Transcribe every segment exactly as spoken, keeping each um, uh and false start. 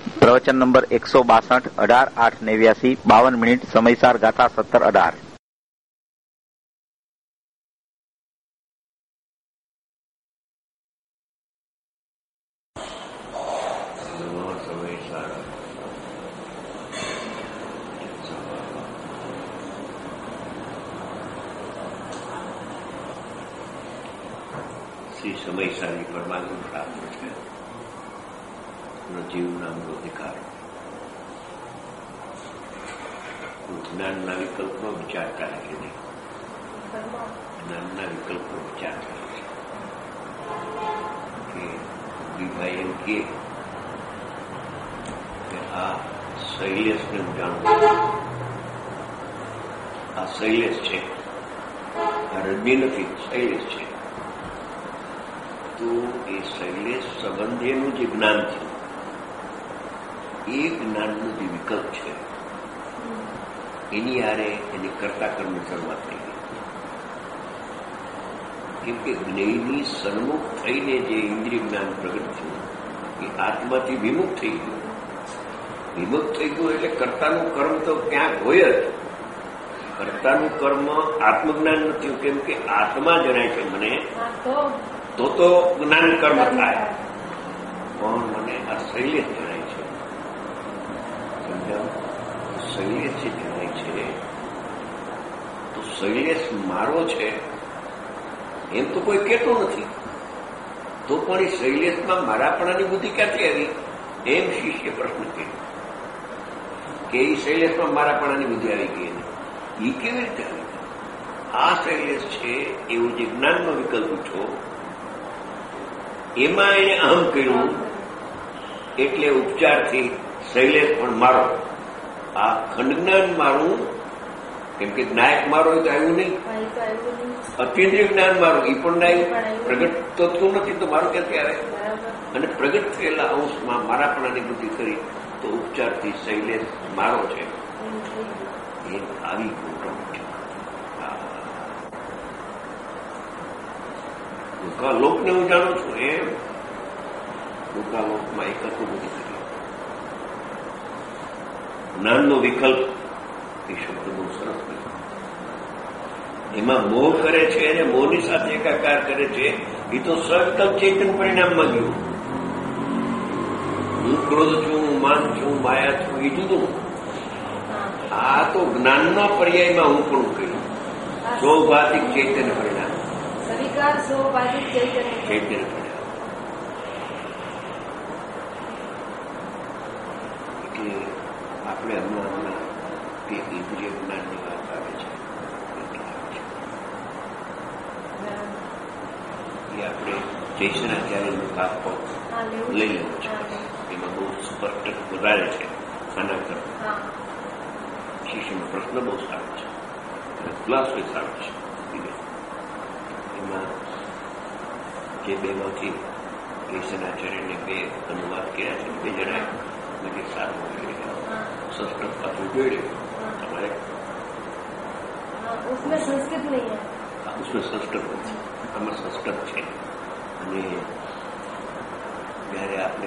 પ્રવચન નંબર એકસો બાસઠ અઢાર આઠ નેવ્યાસી બાવન મિનિટ સમયસાર ગાથા સત્તર અઢાર. શ્રી સમયસારી પરમાત્મા પ્રાપ્ત છે. જીવ નામનો અધિકાર જ્ઞાનના વિકલ્પનો વિચાર કરે કે નહીં, જ્ઞાનના વિકલ્પનો વિચાર કરે છે કે દીભાઈ એમ કે આ શૈલેષને હું જાણું, આ શૈલેષ છે, આ રજની નથી, શૈલેષ છે. તો એ શૈલેષ સંબંધેનું જે જ્ઞાન છે એ જ્ઞાનનો જે વિકલ્પ છે એની આરે એની કરતા કર્મની શરૂઆત થઈ ગઈ. કેમ કે જ્ઞેયની સન્મુખ થઈને જે ઇન્દ્રિય જ્ઞાન પ્રગટ થયું એ આત્માથી વિમુખ થઈ ગયું. વિમુખ થઈ ગયું એટલે કર્તાનું કર્મ તો ક્યાંક હોય જ. કર્તાનું કર્મ આત્મજ્ઞાન નથી, કેમ કે આત્મા જણાય છે મને, તો તો જ્ઞાન કર્મ થાય. પણ મને આ શૈલેષ જણાય છે, શૈલેષ જે જણાય છે તો શૈલેષ મારો છે એમ તો કોઈ કહેતું નથી. તો પણ એ શૈલેષમાં મારાપણાની બુદ્ધિ ક્યાંથી આવી એમ શિષ્ય પ્રશ્ન કર્યો કે એ શૈલેષમાં મારાપણાની બુદ્ધિ આવી ગઈ એને એ કેવી રીતે આવી? આ શૈલેષ છે એવું જે જ્ઞાનનો વિકલ્પ છો એમાં એને અહમ કર્યું એટલે ઉપચારથી શૈલેષ પણ મારો, આ ખંડજ્ઞાન મારું, કેમ કે નાયક મારો એ તો આવ્યું નહીં, અતિન્દ્રિય જ્ઞાન મારું એ પણ નાય પ્રગટ તો થતું નથી, તો મારું ક્યાંથી આવે? અને પ્રગટ થયેલા અંશમાં મારાપણાની બુદ્ધિ કરી તો ઉપચારથી શૈલેષ મારો છે એ આવી ગયું. લોકને હું જાણું છું એમ લોકમાં એકત્વ બધી કરી. જ્ઞાનનો વિકલ્પ એ શબ્દ બહુ સરસ છે. એમાં મોહ કરે છે અને મોહની સાથે એકાકાર કરે છે એ તો સવિકલ્પ ચેતન પરિણામમાં ગયું. હું ક્રોધ છું, હું માન છું, માયા છું એ જુદું. આ તો જ્ઞાનના પર્યાયમાં હું પણ કર્યું સ્વભાતિક ચૈતન્ય પરિણામ, ચૈતન્ય પરિણામ. એટલે આપણે હમણાં હમણાં તે ઇન્દ્રિય જ્ઞાનની વાત આવે છે એ આપણે જયશનાચાર્યનું કાપ લઈ લેવું છે. એમાં બહુ સ્પષ્ટ વધારે છે આના કરતા. શિષ્યનો પ્રશ્ન બહુ સારો છે, ખુલાસો સારો છે. એમાં જે બેમાંથી જયશનાચાર્યને બે અનુવાદ કર્યા છે, બે જણાએ મને સારું સંસ્કૃત પાછું જોડ્યું. તમારે उसमें संस्कृत नहीं है, उसमें संस्कृत નથી, આમાં સંસ્કૃત છે. અને જયારે આપણે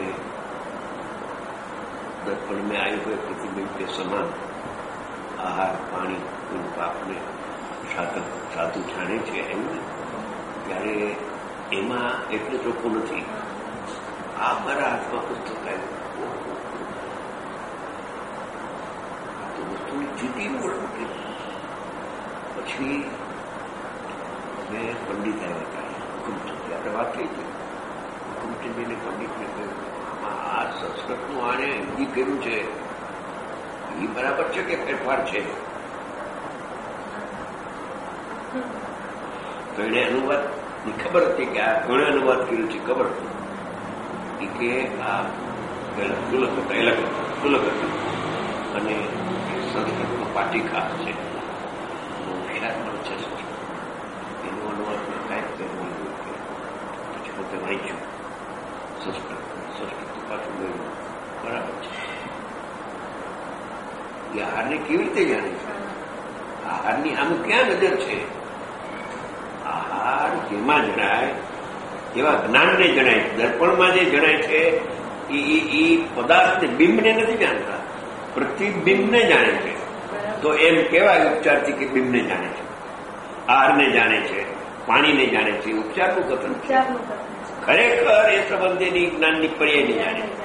દર્પણ મેં આવ્યું હોય પ્રતિબિંબ કે સમાન આહાર પાણી કોઈ પાપને સાધુ જાણે છે એવું ત્યારે એમાં એટલે ચોખ્ખું નથી. આ મારા હાથમાં પુસ્તક આવ્યું તો વસ્તુની જીતી મૂકી. પછી અમે પંડિત આવ્યા હતા હુકમચંદ, આપણે વાત થઈ હતી. હુકમચંદજીને પંડિતને કહ્યું આ સંસ્કૃતનું આને હિન્દી કર્યું છે એ બરાબર છે કે ફેરફાર છે? તો એને અનુવાદ ખબર હતી કે આ ઘણે અનુવાદ કર્યું છે, ખબર હતી કે આ તુલક હતા, એલક તુલક હતા અને સંસ્કૃતમાં પાટી ખાસ છે, વિરાટમાં છે સંસ્કૃત. એનું અનુવાદ મેં કાંઈ કર્યું પછી પોતે વાંચ્યું સંસ્કૃત. સંસ્કૃત પાછું ગયું બરાબર છે. એ આહારને કેવી રીતે જાણે છે? આહારની આનું ક્યાં નજર છે? આહાર જેમાં જણાય એવા જ્ઞાનને જણાય છે. દર્પણમાં જે જણાય છે એ પદાર્થને બિંબને નથી જાણતા, પ્રતિબિંબને જાણે છે. તો એમ કહેવાય ઉપચારથી કે બિંબને જાણે છે, આહારને જાણે છે, પાણીને જાણે છે. ઉપચારનું કથન છે. ખરેખર એ સંબંધીની જ્ઞાનની પર્યાયને જાણે છે.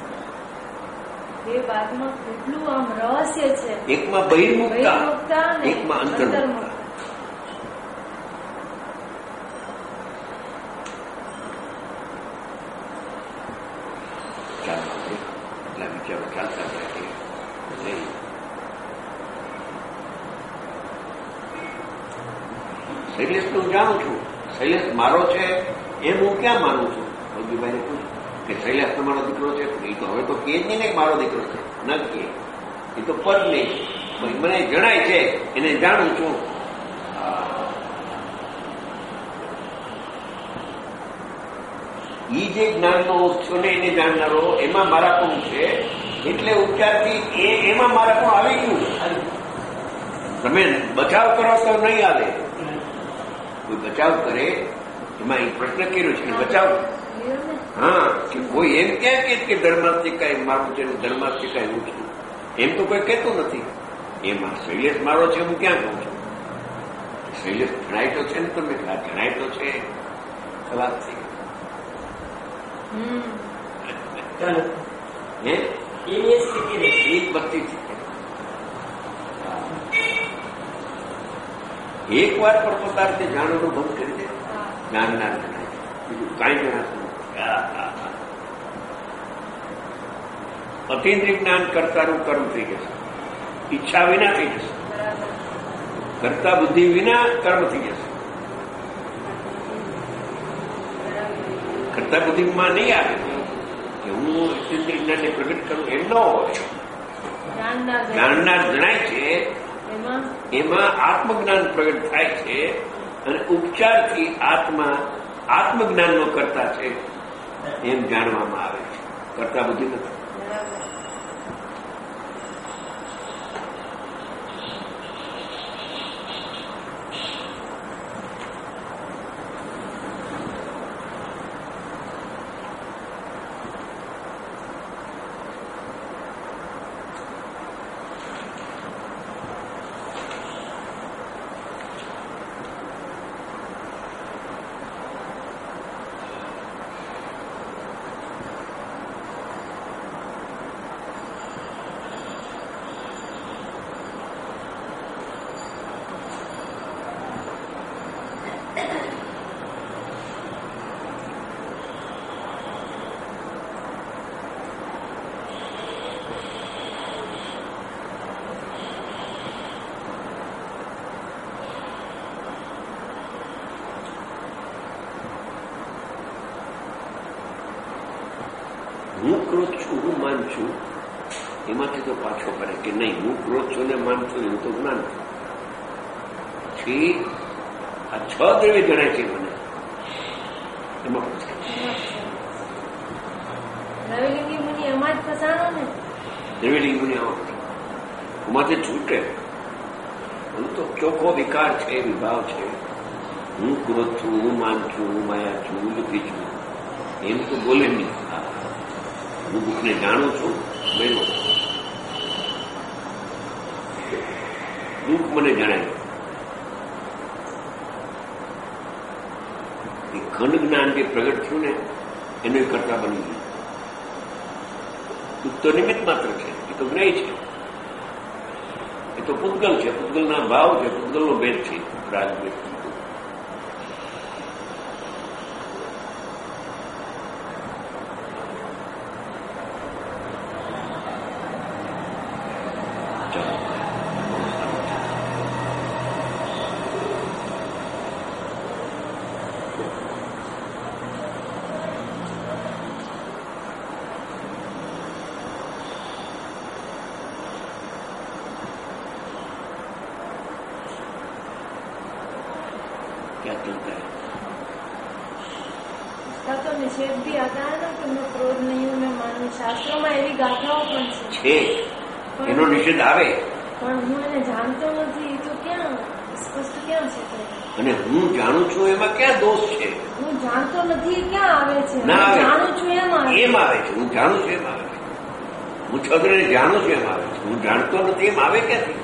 એ વાતમાં કેટલું આમ રહસ્ય છે. એકમાં બહિર્મુખતા, એકમાં અંતર્મુખતા. ચાલો એટલા વિચારો ચાલતા રાખીએ. શૈલેષ તો હું જાણું છું, શૈલેષ મારો છે એમ હું ક્યાં માનું છું? ભગીભાઈને પૂછું કે શૈલેષ તમારો દીકરો છે? એ તો હવે તો કે જ નહીં ને મારો દીકરો છે, ન કે એ તો પદ નહીં. મને જણાય છે, એને જાણું છું. ઈ જે જ્ઞાનનો ઉત્સવ ને એને જાણનારો એમાં મારા પણ છે, એટલે ઉપચારથી એ એમાં મારા પણ આવી ગયું. તમે બચાવ કરો તો નહીં આવે. કોઈ બચાવ કરે એમાં એ પ્રશ્ન કર્યો છે બચાવ. હા, કે કોઈ એમ ક્યાં કે ધર્માથી કઈ મારું છે, ધર્માથી કઈ હું છું, એમ તો કોઈ કહેતું નથી. એમાં શૈલેષ મારો છે હું ક્યાં કહું છું? શૈલેષ જણાય તો છે ને તમે, જણાય તો છે. ખલાસ થઈ એક વાર પણ પદાર્થને જાણવાનું બંધ કરી દે, જાણનાર જણાય, બીજું કાંઈ જણાતું નથી. અતિન્દ્રિય જ્ઞાન કરતાનું કર્મ થઈ જશે, ઈચ્છા વિના થઈ જશે. કરતા બુદ્ધિ વિના કર્મ થઈ જશે. કરતા બુદ્ધિમાં નહીં આવે કે હું અતિન્દ્રિય જ્ઞાનને પ્રગટ કરું, એમ ન હોય. જાણનાર જણાય છે એમાં આત્મજ્ઞાન પ્રગટ થાય છે, અને ઉપચારથી આત્મા આત્મજ્ઞાનનો કરતા છે એમ જાણવામાં આવે છે. કરતા બુદ્ધિ નથી. હું ક્રોધ છું, હું માન છું, એમાંથી તો પાછો કરે કે નહીં, હું ક્રોધ છું ને માન છું એવું તો જ્ઞાન છે. આ છ દ્રવ્ય જણાય છે મને, એમાં દ્રવ્યલિંગી મુનિ એમાં જ ફસાણો ને. દ્રવ્યલિંગી મુનિ એમાંથી છૂટે. હું તો ચોખ્ખો વિકાર છે, વિભાવ છે. હું ક્રોધ છું, હું માન છું, હું માયા છું, હું દુઃખી છું, એમ તો બોલે નહીં. હું દુઃખને જાણું છું, બન્યો દુઃખ મને જણાય. એ ખંડ જ્ઞાન જે પ્રગટ થયું ને એને કરતા બની ગયું. દુઃખ તો નિમિત્ત માત્ર છે, એ તો જ્ઞેય છે, એ તો પૂતગલ છે, પૂતગલના ભાવ છે, પૂતગલનો ભેદ છે. રાજભેદ क्या चलता है? इसका तो निषेध भी आता है ना कि मैं क्रोध नहीं हूँ, मैं मानू. શાસ્ત્રોમાં એવી ગાથાઓ પણ છે, એનો નિષેધ આવે પણ હું એને જાણતો નથી. તો ક્યાં સ્પષ્ટ ક્યાં છે? અને હું જાણું છું એમાં ક્યાં દોષ છે? હું જાણતો નથી ક્યાં આવે છે? ના આવે. જાણું છું એમ આવે એમ આવે છે. હું જાણું છું એમ આવે છે. હું છોકરીને જાણું છું એમ આવે છે. હું જાણતો નથી એમ આવે ક્યાંથી?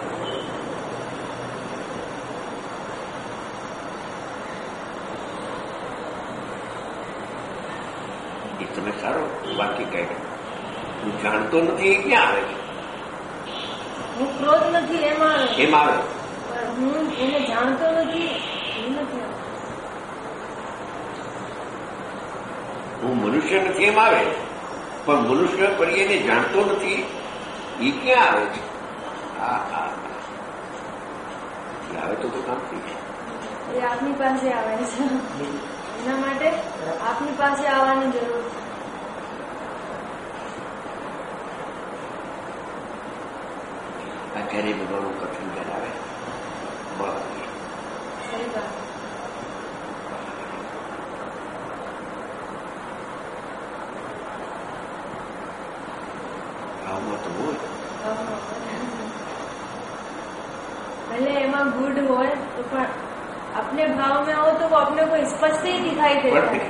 એ તમે સારો વાક્ય કહ્યું. હું જાણતો નથી એ ક્યાં આવે છે? હું ક્રોધ નથી એમ આવે. એમ આવે. હું એને જાણતો નથી એ નથી. હું મનુષ્ય નથી એમ આવે, પણ મનુષ્ય પર એને જાણતો નથી એ ક્યાં આવે છે? હા હા આવે તો તો કામ થઈ છે. એ આપની પાસે આવે છે. એના માટે આપની પાસે આવવાની જરૂર છે. આ ક્યારે બનવાનું કઠિન જણાવે. સહી વાત. ભાવમાં તો હોય. भले एमा गुड हो तो पर अपने भाव में हो तो वो अपने को स्पष्ट ही दिखाई देता है.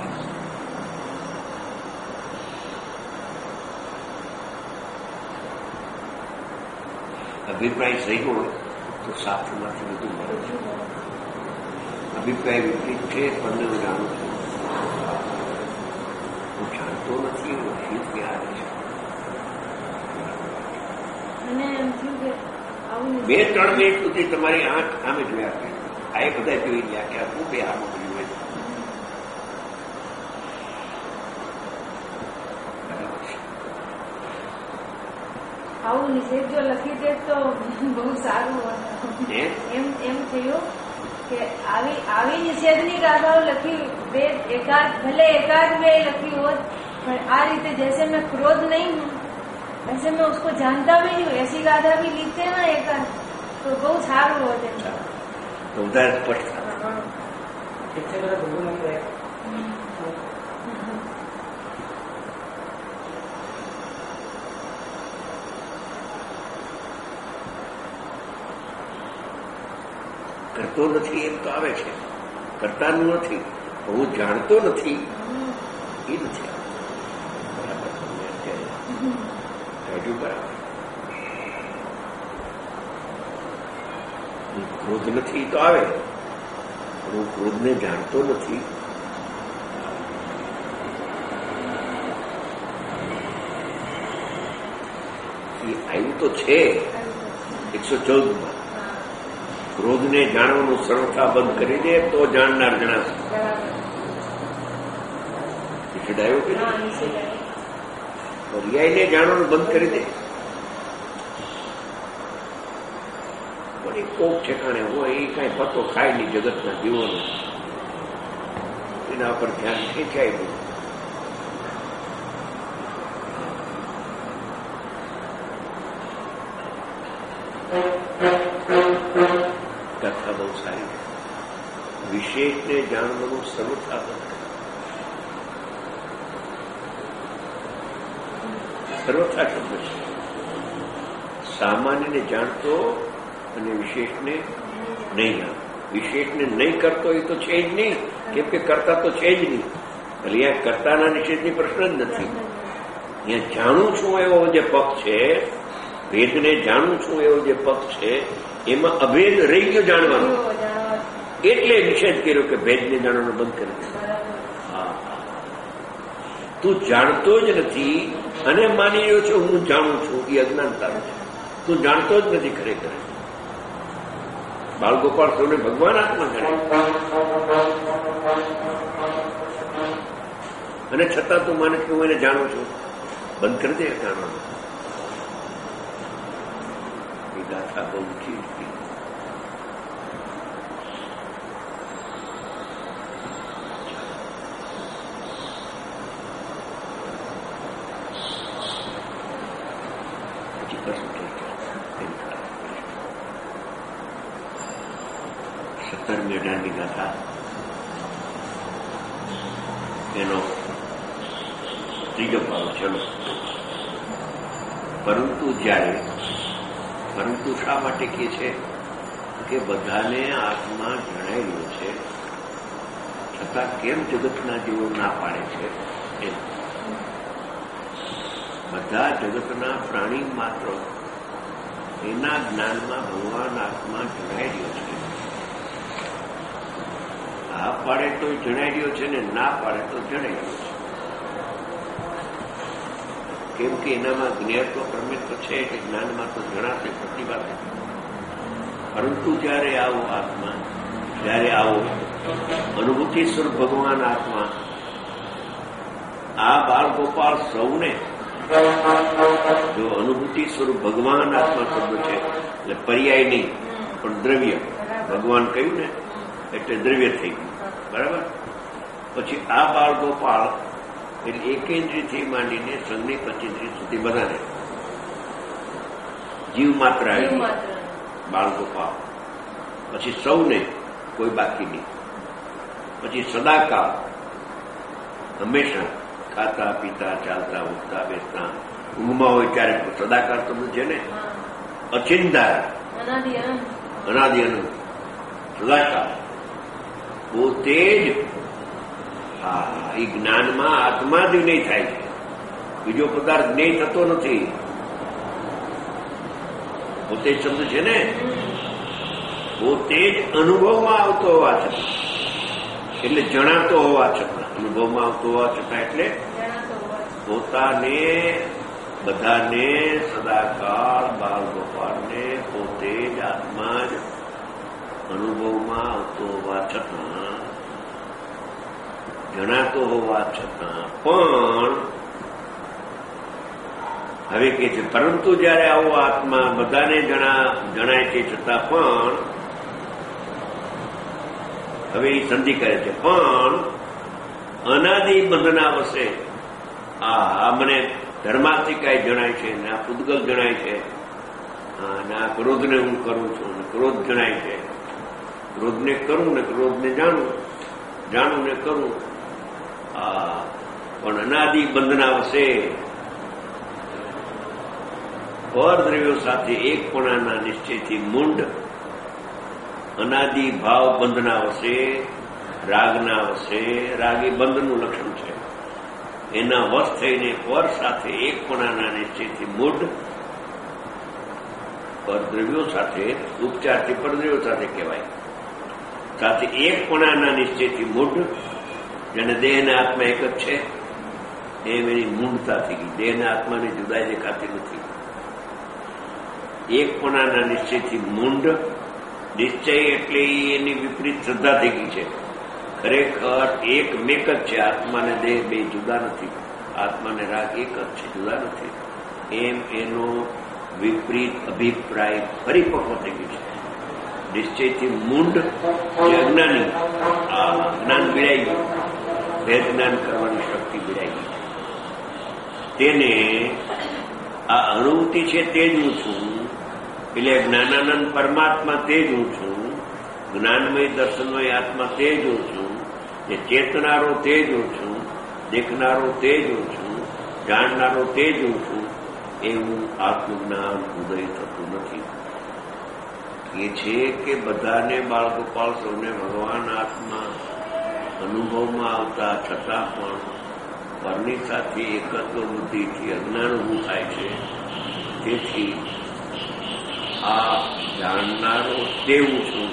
અભિપ્રાય સહી હોય તો શાસ્ત્રમાંથી બધું મળે છે. અભિપ્રાય વિપરીત છે પણ હું જાણું છું. હું જાણતો નથી એવું શીખી આવે છે. અને એમ થયું કે બે ત્રણ મિનિટ સુધી તમારી આંખ આમે જોયા કરે. આ એ બધા જોઈ ગયા કે શું બે આમ જોયું. આવું નિષેધ જો લખી દે તો બહુ સારું હોય. એમ એમ થયું કે આવી આવી નિષેધની ગાથાઓ લખી બે એકાદ ભલે એકાદ બે લખી હોત પણ આ રીતે जैसे मैं क्रोध नहीं हूँ वैसे मैं उसको जानता भी नहीं हूँ ऐसी गाथा भी लिखते ना एकाद तो बहुत सारू होते तो उधर स्पष्ट કરતો નથી એમ તો આવે છે. કરતાનું નથી હું જાણતો નથી એ નથી બરાબર. તમને અત્યારે કાઢ્યું બરાબર. હું ક્રોધ નથી તો આવે હું ક્રોધને જાણતો નથી. એ આવ્યું તો છે એકસો ચૌદમાં. ક્રોધને જાણવાનું સરળતા બંધ કરી દે તો જાણનાર જણાશે. નિષેધ આવ્યો કે રિયાઈને જાણવાનું બંધ કરી દે. કોક ઠેકાણે હોય એ કઈ પતો ખાય નહીં જગતના જીવોનો એના પર ધ્યાન ખેંચાય નહીં. કથા બહુ સારી છે. વિશેષને જાણવાનું સરળતા બંધ કરે. સર્વથા શબ્દ છે. સામાન્યને જાણતો અને વિશેષને નહીં જાણતો. વિશેષને નહીં કરતો એ તો છે જ નહીં, કેમ કે કરતા તો છે જ નહીં. એટલે અહીંયા કરતાના નિષેધની પ્રશ્ન જ નથી. અહીંયા જાણું છું એવો જે પક્ષ છે, ભેદને જાણું છું એવો જે પક્ષ છે એમાં અભેદ રહી ગયો જાણવાનો. એટલે નિષેધ કર્યો કે ભેદને જાણવાનું બંધ કરી દે. હા તું જાણતો જ નથી અને માની રહ્યો છો હું જાણું છું, એ અજ્ઞાનતા છે. તું જાણતો જ નથી ખરેખર. બાળગોપાલ સૌને ભગવાન આત્મા ગણે અને છતાં તું માને કે હું એને જાણું છું. બંધ કરી દે જાણવાનું. એ ગાથા બહુ ઊંચી હતી. સત્તરમી અઢારમી ગાથા એનો ત્રીજો ભાવ. ચલો. પરંતુ જ્યારે પરંતુ શા માટે કે છે? કે બધાને આત્મા જણાયેલો છે, છતાં કેમ જગતના જીવો ના પાડે છે? એમ બધા જગતના પ્રાણી માત્ર એના જ્ઞાનમાં ભગવાન આત્મા જણાયેલો છે. આ પાડે તો જણાયેલો છે ને ના પાડે તો જણાયેલો છે. કેમ કે એનામાં જ્ઞેયત્વ પ્રમિત્વ છે કે જ્ઞાનમાં તો જણાશે પ્રતિભા. પરંતુ જયારે આવો આત્મા, જયારે આવો અનુભૂતિ સ્વરૂપ ભગવાન આત્મા, આ બાળ ગોપાળ સૌને જો અનુભૂતિ સ્વરૂપ ભગવાન આત્મા શબ્દ છે એટલે પર્યાય નહીં પણ દ્રવ્ય. ભગવાન કહ્યું ને એટલે દ્રવ્ય થઈ ગયું. બરાબર. પછી આ બાળ ગોપાળ એટલે એકેન્દ્રિયથી માંડીને સંઘની પચીન્દ્રિય સુધી બધાને જીવ માત્ર આવી બાળ ગોપાળ. પછી સૌને કોઈ બાકી નહીં. પછી સદાકાળ હંમેશા ખાતા પીતા ચાલતા ઉઠતા બેસતા ઊંઘમાં હોય ત્યારે સદાકાળ શબ્દ છે ને. અચિંતા અનાદિ અનંત સદાકાળ પોતે જ. હા, એ જ્ઞાનમાં આત્મા જ વિનય થાય છે, બીજો પદાર્થ જ્ઞેય થતો નથી. પોતે જ શબ્દ છે ને. પોતે જ અનુભવમાં આવતો હોવા છતાં, એટલે જણાતો હોવા છતાં, અનુભવમાં આવતો હોવા છતાં એટલે પોતાને બધાને સદાકાળ બાળ ગોપાળને પોતે જ આત્મા જ અનુભવમાં આવતો હોવા છતાં, જણાતો હોવા છતાં પણ હવે કે છે પરંતુ જયારે આવો આત્મા બધાને જણા જણાય છે છતાં પણ હવે એ સંધિ કરે છે પણ અનાદિ બંધના વશે આ મને ધર્માસ્તિકાય જણાય છે ને આ પૂદગલ જણાય છે અને આ ક્રોધને હું કરું છું ને ક્રોધ જણાય છે. ક્રોધને કરું ને ક્રોધને જાણું, જાણું ને કરું. આ પણ અનાદિ બંધના વશે પરદ્રવ્યો સાથે એકપણાના નિશ્ચયથી મૂંડ અનાદિ ભાવ બંધના વશે રાગના વશે. રાગ એ બંધનું લક્ષણ છે. એના વશ થઈને પર સાથે એકપણાના નિશ્ચયથી મૂઢ પરદ્રવ્યો સાથે ઉપચારથી પરદ્રવ્યો સાથે કહેવાય. સાથે એકપણાના નિશ્ચયથી મૂઢ જેને દેહના આત્મા એક જ છે એમ એની મૂંઢતા થઈ ગઈ. દેહના આત્માની જુદાઈ દેખાતી નથી. એકપણાના નિશ્ચયથી મૂંઢ. નિશ્ચય એટલે એની વિપરીત શ્રદ્ધા થઈ ગઈ છે. ખરેખર એક મેક જ છે. આત્માને દેહ બે જુદા નથી. આત્માને રાગ એક જ છે, જુદા નથી. એમ એનો વિપરીત અભિપ્રાય પરિપક્વ થઈ ગયો છે. નિશ્ચયથી મૂંઢ જે અજ્ઞાની, આ જ્ઞાન બિડાઈ ગયું, ભેદ જ્ઞાન કરવાની શક્તિ બિડાઈ ગઈ. તેને આ અનુભૂતિ છે તે જ હું છું, એટલે જ્ઞાનાનંદ પરમાત્મા તે જ હું છું, જ્ઞાનમય દર્શનમય આત્મા તે જ હું છું, જે ચેતનારો તે જ હું છું, દેખનારો તે જ હું છું, જાણનારો તે જ હું છું, એવું આત્મજ્ઞાન ઉદય થતું નથી. એ છે કે બધાને બાળગોપાળ સૌને ભગવાન આત્મા અનુભવમાં આવતા છતાં પણ પરની સાથે એકત્વ બુદ્ધિથી અજ્ઞાન ઊભું થાય છે. તેથી આ જાણનારો તે હું છું,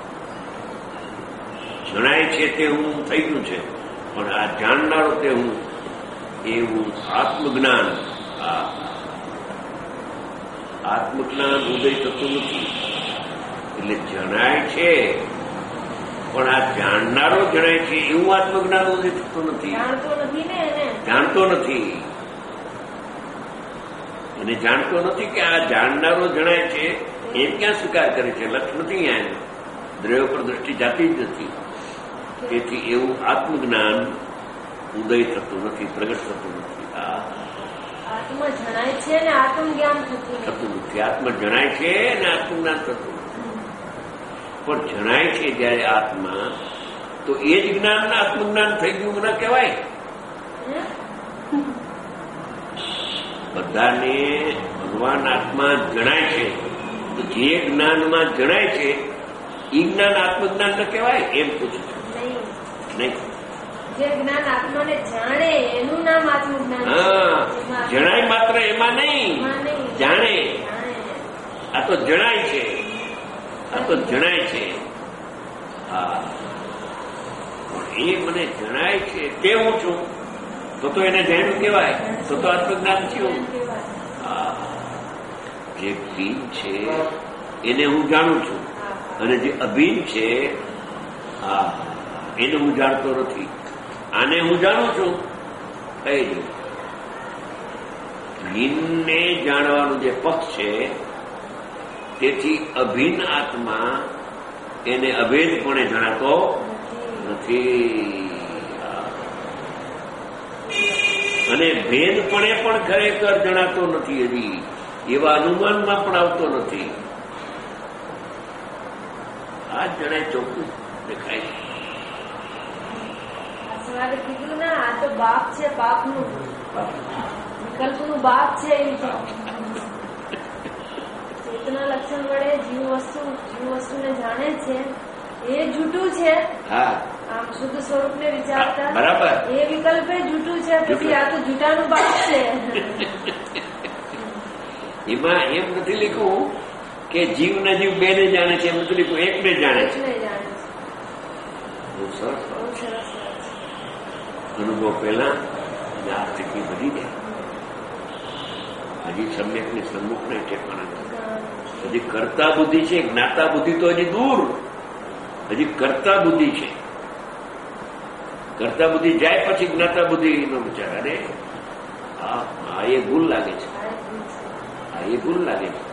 જણાય છે તે હું થઈ ગયું છે, પણ આ જાણનારો તે હું એવું આત્મજ્ઞાન, આ આત્મજ્ઞાન ઉદય થતું નથી. એટલે જણાય છે પણ આ જાણનારો જણાય છે એવું આત્મજ્ઞાન ઉદય થતું નથી. જાણતો નથી, એને જાણતો નથી કે આ જાણનારો જણાય છે એ ક્યાં સ્વીકાર કરે છે. લક્ષ નથી અહીંયા, દ્રવ્ય પર દ્રષ્ટિ જાતી જ નથી. તેથી એવું આત્મજ્ઞાન ઉદય થતું નથી, પ્રગટ થતું નથી. આ આત્મ જણાય છે ને આત્મજ્ઞાન થતું નથી. આત્મ જણાય છે ને આત્મજ્ઞાન થતું નથી. પણ જણાય છે જયારે આત્મા, તો એ જ જ્ઞાન આત્મજ્ઞાન થઈ ગયું ના કહેવાય. બધાને ભગવાન આત્મા જણાય છે, તો જે જ્ઞાનમાં જણાય છે ઈ જ્ઞાન આત્મજ્ઞાન ન કહેવાય એમ પૂછું છું. નહીં, જે જ્ઞાન આત્માને જાણે એનું નામ આત્મજ્ઞાન. હા, જણાય માત્ર એમાં નહીં, જાણે. આ તો જણાય છે, આ તો જણાય છે. હા, પણ એ મને જણાય છે તે હું છું, તો તો એને જાણ્યું કહેવાય, તો તો આત્મજ્ઞાન થયું. હા, જે ભીન છે એને હું જાણું છું, અને જે અભિન્ન છે હા એને હું જાણતો નથી. આને હું જાણું છું કઈ નહીં. ભિન્નને જાણવાનું જે પક્ષ છે તેથી અભિન્ન આત્મા એને અભેદપણે જણાતો નથી, અને ભેદપણે પણ ખરેખર જણાતો નથી. હજી એવા અનુમાનમાં પણ આવતો નથી. આ જણાય ચોખ્ખું દેખાય. સવારે કીધું ના, આ તો બાપ છે, બાપનું વિકલ્પનું બાપ છે. એવી ચેતના લક્ષણ વડે જીવ વસ્તુ જીવ વસ્તુને જાણે છે એ જૂઠું છે. આમ શુદ્ધ સ્વરૂપ ને વિચારતા બરાબર એ વિકલ્પ જૂઠું છે. પછી આ તો જૂઠાનું બાપ છે. એમાં એમ નથી લખ્યું કે જીવ ને જીવ બે ને જાણે છે, એમ નથી લખ્યું એકને જાણે છે. બહુ સરસ અનુભવ પહેલા આ સ્થિતિ બધી જાય. હજી સમ્યક ની સન્મુખ ને ઠેકાણા. હજી કરતા બુદ્ધિ છે, જ્ઞાતા બુદ્ધિ તો હજી દૂર. હજી કરતા બુદ્ધિ છે. કરતા બુદ્ધિ જાય પછી જ્ઞાતા બુદ્ધિ નો વિચાર. અરે હા, એ ભૂલ લાગે છે. હા, એ ભૂલ લાગે છે.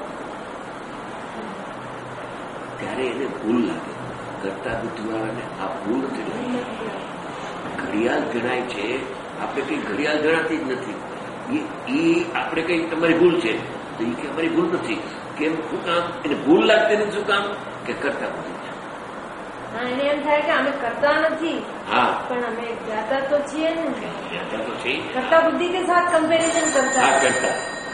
ત્યારે એને ભૂલ લાગે. કરતા બુદ્ધિ વાળાને આ ભૂલ નથી લાગે. ઘડિયાળ જણાય છે, આપણે કઈ ઘડિયાળ જણાતી જ નથી. એ આપણે કઈ તમારી ભૂલ છે તો એ કે અમારી ભૂલ નથી. કેમ? શું કામ? એને ભૂલ લાગતી નથી. શું કામ? કે કરતા બુદ્ધિ છે. એને એમ થાય કે અમે કરતા નથી. હા, પણ અમે જ્ઞાતા તો છીએ ને. જ્ઞાતા તો છે. કરતા બુદ્ધિ કે સાથ કમ્પેરિઝન કરતા. હા, કરતા.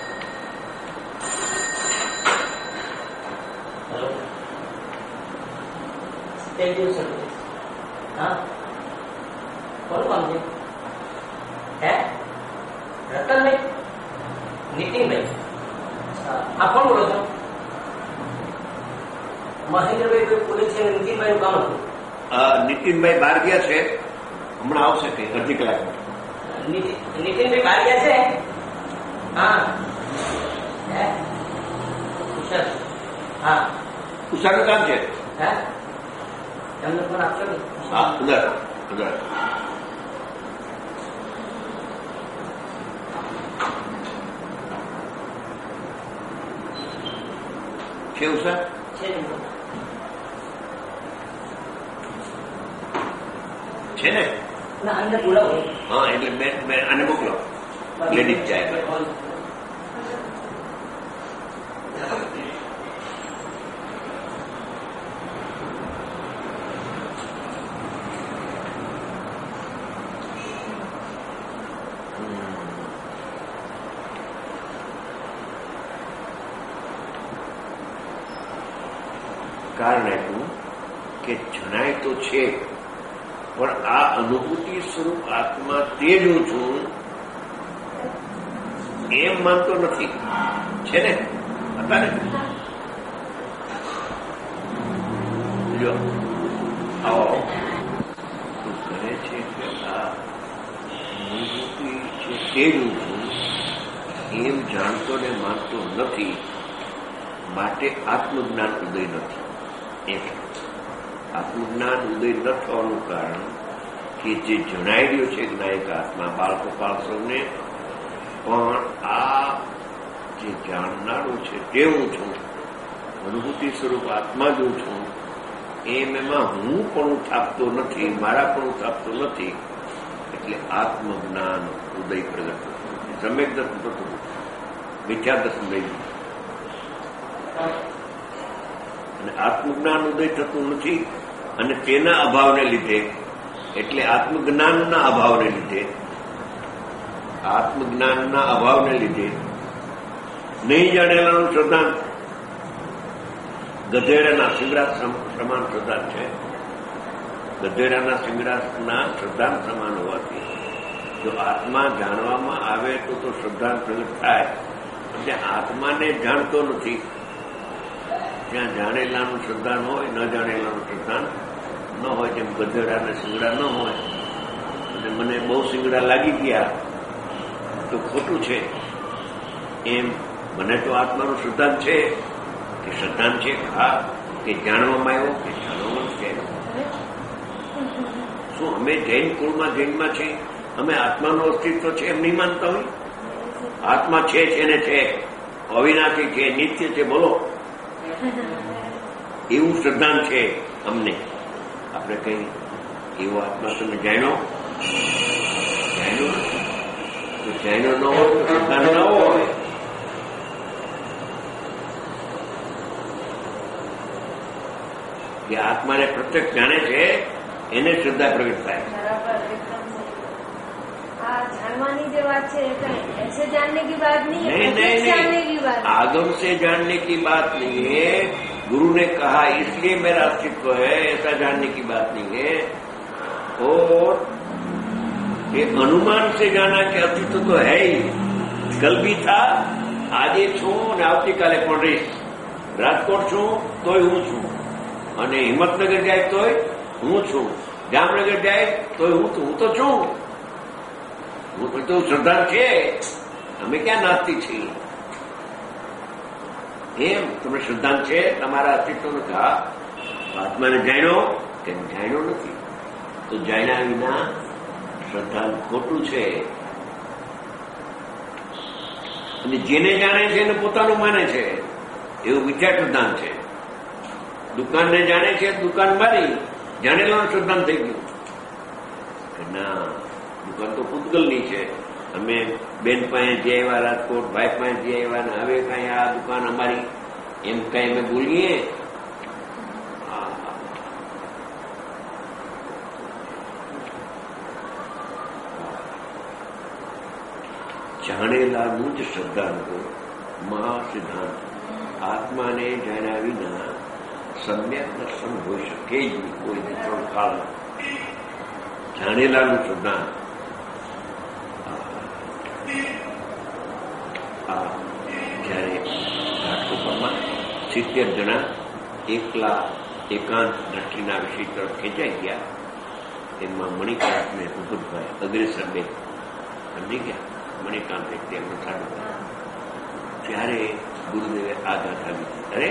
હા, કોણ કામ છે? હે રતનભાઈ? નીતિનભાઈ? આ કોણ બોલો છો? મહેન્દ્રભાઈ કોઈ પોલીસ છે, નીતિનભાઈ નું કામ હતું. નીતિનભાઈ બહાર ગયા છે, હમણાં આવશે કઈ અડધી કલાકમાં. નીતિનભાઈ બહાર ગયા છે? હા. હે કુશળ? હા, કુશાળનું કામ છે. હે તમને ફોન આપશો ને? હા, અંદર અંદર. છે ઉષા? છે છે ને? ના, અંદર બોલાવો. હા, એટલે મેં આને મોકલો. લેડીઝ જાય. કારણ આપ્યું કે જણાય તો છે, પણ આ અનુભૂતિ સ્વરૂપ આત્મા તે જ હું છું એમ માનતો નથી. છે ને? હતા ને? જો આવો શું કહે છે કે આ અનુભૂતિ છે તે જ હું છું એમ જાણતો ને માનતો નથી, માટે આત્મજ્ઞાન ઉદય નથી. એક આત્મજ્ઞાન ઉદય ન થવાનું કારણ કે જે જણાઈ રહ્યો છે જ્ઞાયક આત્મા બાળકો પાળસોને, પણ આ જે જાણનારું છે તે હું છું, અનુભૂતિ સ્વરૂપ આત્મા જ હું છું, એમ એમાં હું પણ થાપતો નથી, મારા પણ થાપતો નથી. એટલે આત્મજ્ઞાન ઉદય પ્રગટ થતું, સમ્યક દર્શન થતું, મિથ્યા દર્શન લઈ ગયું. અને આત્મજ્ઞાન ઉદય થતું નથી, અને તેના અભાવને લીધે, એટલે આત્મજ્ઞાનના અભાવને લીધે આત્મજ્ઞાનના અભાવને લીધે નહીં જાણેલાનું શ્રદ્ધાંત ગધેડાના શિંગડા સમાન શ્રદ્ધા છે. ગધેડાના શિંગડાના શ્રદ્ધા સમાન હોવાથી જો આત્મા જાણવામાં આવે તો તો શ્રદ્ધા પ્રગટ થાય. એટલે આત્માને જાણતો નથી ત્યાં જાણેલાનું શ્રદ્ધા ન હોય, ન જાણેલાનું શ્રદ્ધા ન હોય. જેમ ગધેડાના શિંગડા ન હોય અને મને બહુ શિંગડા લાગી ગયા તો ખોટું છે, એમ મને તો આત્માનું શ્રદ્ધાંત છે કે શ્રદ્ધાંત છે હા કે જાણવામાં આવ્યો કે જાણવામાં છે. શું અમે જૈન કુળમાં જૈનમાં છીએ, અમે આત્માનું અસ્તિત્વ છે એમ નહીં માનતા હોય? આત્મા છે છે ને છે, અવિનાશી છે, નિત્ય છે. બોલો, એવું શ્રદ્ધાંત છે અમને. આપણે કઈ એવો આત્મા તમે જાણ્યો જાણ્યો તો જાણ્યો ન હોય તો શ્રદ્ધાંત ન હોય. જે આત્માને પ્રત્યક્ષ જાણે છે એને શ્રદ્ધા પ્રગટ થાય. जानवानी जो बात है ऐसे जानने की बात नहीं है, नहीं नहीं जानने की नहीं बात आगम से जानने की बात नहीं है. गुरु ने कहा इसलिए मेरा अस्तित्व है, ऐसा जानने की बात नहीं है. और ये अनुमान से जाना कि अस्तित्व तो है ही. कल भी था, આજે છું અને આવતીકાલે પણ રહીશ. રાજકોટ છું તોય હું છું, અને હિંમતનગર જાય તોય હું છું, જામનગર જાય તોય હું હું તો છું. હું તો શ્રદ્ધા છે. અમે ક્યાં નાસ્તિક છીએ? એમ તમને શ્રદ્ધાંત છે તમારા અસ્તિત્વનો? હા. આત્માને જાણ્યો કે જાણ્યો નથી તો જાણ્યા વિના શ્રદ્ધાંત ખોટું છે. અને જેને જાણે છે એને પોતાનું માને છે એવું મિથ્યા શ્રદ્ધાંત છે. દુકાનને જાણે છે દુકાન મારી, જાણેલાનું શ્રદ્ધાંત થઈ ગયું કે ના દુકાન તો પૂતગલની છે. અમે બેન પાસે જે આવ્યા રાજકોટ, ભાઈ પાસે જે આવ્યા ને હવે કઈ આ દુકાન અમારી એમ કઈ અમે બોલીએ. જાણેલાનું જ શ્રદ્ધાંત મહાસિદ્ધાંત. આત્માને જાણ્યા વિના સમ્યક દર્શન હોઈ શકે જ નહીં કોઈ ત્રણ કાળ. જાણેલાનું શ્રદ્ધાંત જયારે ઘાટકોપરમાં સિત્તેર જણા એકલા એકાંત દ્રષ્ટિના વિષય તરફ ખેંચાઈ ગયા. એમાં મણિકાંતને ભૂપતભાઈ અગ્રેસર બે સમજી ગયા. મણિકાંત એક તેમનું સાડું ત્યારે ગુરુદેવે આ ગાથા લીધી. અરે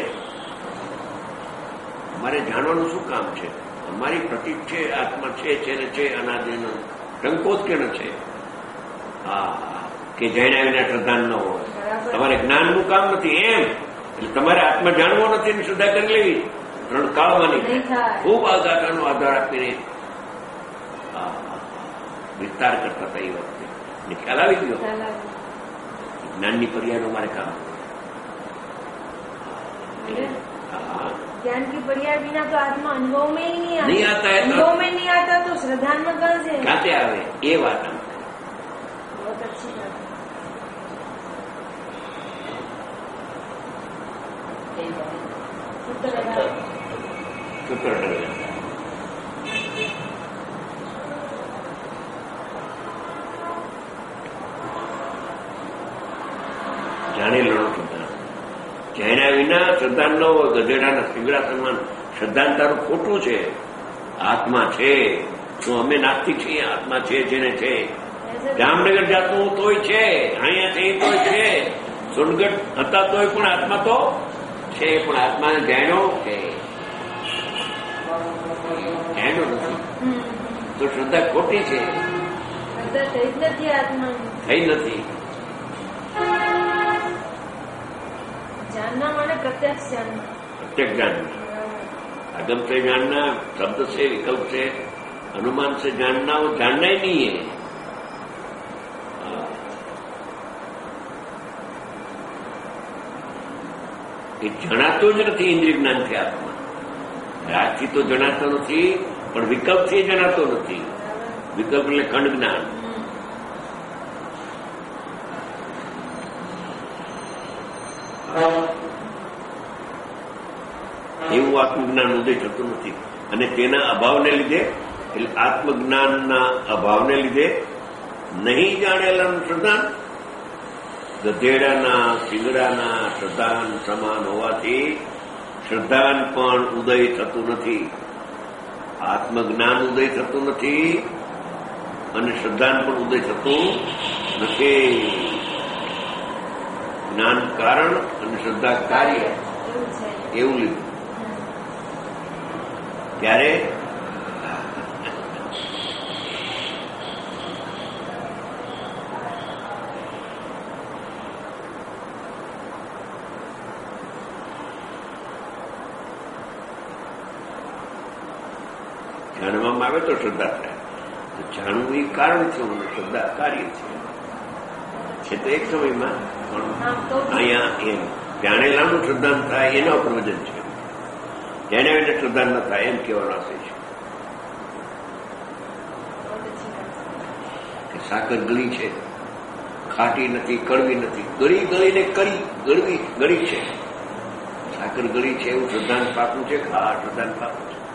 અમારે જાણવાનું શું કામ છે? અમારી પ્રતીક છે, આત્મા છે છે ને છે, અનાદિનો ટંકોત કે ન છે. હા કે જાણ્યા વિના શ્રદ્ધા ન હોય. તમારે જ્ઞાનનું કામ નથી એમ. એટલે તમારે આત્મા જાણવો નથી એની શ્રદ્ધા કરી લેવી. ત્રણ કાળવાની ખૂબ આ ગાથાનો આધાર આપીને વિસ્તાર કરતા હતા એ વખતે. ને ખ્યાલ આવી ગયો જ્ઞાનની પર્યાયનું મારે કામ. ज्ञान की पर्याय बिना तो आत्मा अनुभव में ही नहीं आता. नहीं आता है अनुभव में नहीं आता तो श्रद्धा में कहां से ક્યાંથી આવે એ વાત. बहुत अच्छी बात. સૂત્ર જાણેલો શ્રદ્ધા. જાણ્યા વિના શ્રદ્ધા ન હોય. ગધેડાના શિંગડા સમાન શ્રદ્ધાંત તારું ખોટું છે. આત્મા છે તો અમે નાસ્તિક છીએ. આત્મા છે જેને છે. જામનગર જાતું હું તોય છે, અહીંયા છે તોય છે, સોનગઢ હતા તોય પણ આત્મા તો છે. પણ આત્માને જાણ્યો કે જાણ્યો નથી તો શ્રદ્ધા ખોટી છે. થઈ જ નથી આત્મા થઈ નથી. जानना माने प्रत्यक्ष जानना. प्रत्यक्ष जानना. आगम से जानना, शब्द से, विकल्प से, अनुमान से जानना, वो जानना ही नहीं है. એ જણાતો જ નથી ઇન્દ્રિય જ્ઞાનથી આત્મા. રાજથી તો જણાતો નથી પણ વિકલ્પથી જણાતો નથી. વિકલ્પ એટલે ખંડ જ્ઞાન. એવું આત્મજ્ઞાન ઉદય થતું નથી. અને તેના અભાવને લીધે, એટલે આત્મજ્ઞાનના અભાવને લીધે નહીં જાણેલાનું શ્રદ્ધાન ગધેડાના શિંગડાના શ્રદ્ધાન સમાન હોવાથી શ્રદ્ધાન પણ ઉદય થતું નથી. આત્મજ્ઞાન ઉદય થતું નથી અને શ્રદ્ધાન પણ ઉદય થતું નથી. જ્ઞાન કારણ અને શ્રદ્ધા કાર્ય એવું લીધું. ત્યારે જાણવામાં આવે તો શ્રદ્ધા થાય. જાણવું એ કારણ છે અને શ્રદ્ધા કાર્ય છે. તો એક સમયમાં પણ અહીંયા એમ જાણેલાનું શ્રદ્ધાન થાય એના ઉપર વજન છે. જેને એને શ્રદ્ધાન ન થાય એમ કહેવાનો આશય છે કે સાકર ગળી છે, ખાટી નથી, કડવી નથી. ગળી ગળીને કરી ગળવી ગળી છે. સાકર ગળી છે એવું શ્રદ્ધાન પાકું છે. હા, શ્રદ્ધાન પાકું છે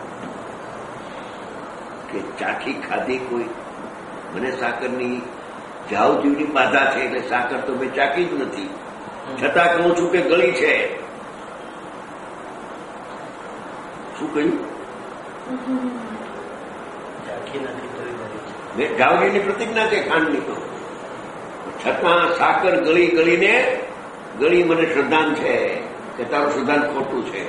કે ચાખી ખાધી કોઈ. મને સાકરની જાવ જીવની બાધા છે એટલે સાકર તો મેં ચાખી જ નથી, છતાં કહું છું કે ગળી છે. શું કહ્યું? મેં જાવજીની પ્રતિજ્ઞા છે ખાંડની તો, છતાં સાકર ગળી ગળીને ગળી મને શ્રદ્ધાન છે કે તારું શ્રદ્ધાન ખોટું છે.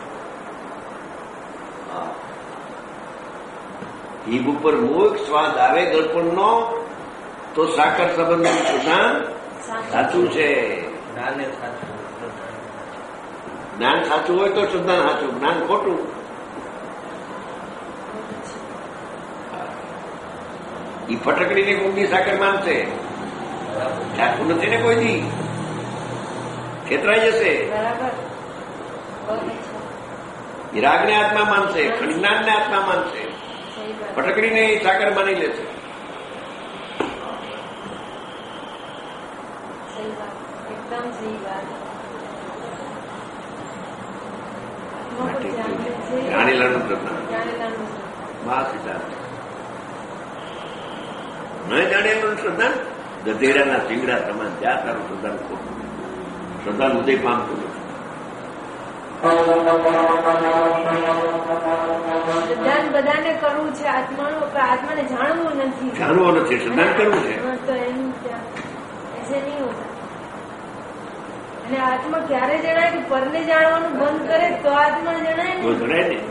જીભ ઉપર મોક સ્વાદ આવે ગળપણનો તો સાકર સંબંધનું શ્રદ્ધાન સાચું છે. જ્ઞાન સાચું હોય તો શ્રદ્ધાન સાચું, જ્ઞાન ખોટું. એ ફટકડીને કોઈની સાકર માનશે, ચાખું નથી ને કોઈ દી, છેતરાઈ જશે. એ રાગને આત્મા માનશે, જ્ઞાનને આત્મા માનશે, ફટકડીને સાકર માની લેશે. જાણેલાનું શ્રદ્ધાન મહા સિદ્ધાંત. ન જાણેલું શ્રદ્ધાન ગધેડાના શિંગડા સમાન. જ્યાં તારું શ્રદ્ધાન ખોટું, શ્રદ્ધાન ઉદય પામતું નથી. શ્રદ્ધાન બધાને કરવું છે, આત્માનું આત્માને જાણવું નથી. જાણવું નથી, શ્રદ્ધાન કરવું છે. તો એમ એસે નહીં હોતા. અને આત્મા ક્યારે જણાય કે પરને જાણવાનું બંધ કરે તો આત્મા જણાય ને. જણાય ને.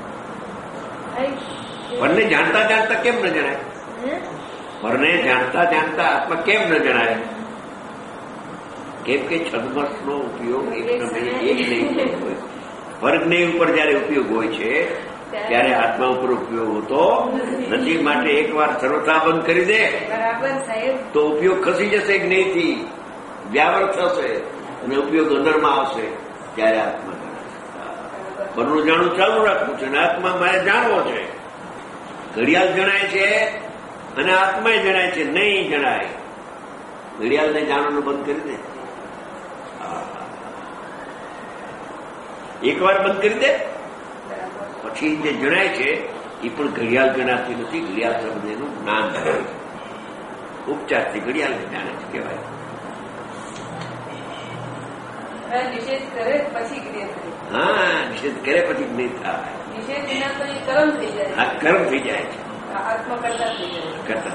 પરને જાણતા જાણતા કેમ ન જણાય? પરને જાણતા જાણતા આત્મા કેમ ન જણાય? કેમ કે છદ્મસનો ઉપયોગ એક સમયે એક નહીં હોય. વર્ગને ઉપર જયારે ઉપયોગ હોય છે ત્યારે આત્મા ઉપર ઉપયોગ હોતો નથી. માટે એકવાર સર્વથા બંધ કરી દે તો ઉપયોગ ખસી જશે જ્ઞેયથી, વ્યાવર્ત થશે અને ઉપયોગ અંદરમાં આવશે. ત્યારે આત્મા જણાશે. પરનું જાણવું ચાલુ રાખવું છે અને આત્મા મારે જાણવો છે. ઘડિયાળ જણાય છે અને આત્મા જણાય છે, નહીં જણાય. ઘડિયાળને જાણવાનું બંધ કરી દે. એકવાર બંધ કરી દે પછી જે જણાય છે એ પણ ઘડિયાળ જણાતી નથી. ઘડિયાળ સંબંધીનું જ્ઞાન થાય છે. ઉપચારથી ઘડિયાળને જાણે છે કહેવાય. નિષેધ કરે પછી જ્ઞેય થાય. હા, નિષેધ કરે પછી જ્ઞેય થાય. નિષેધ વિના તો એ કર્મ થઈ જાય. હા, કર્મ થઈ જાય છે. આત્મા કરતા થઈ જાય. કરતા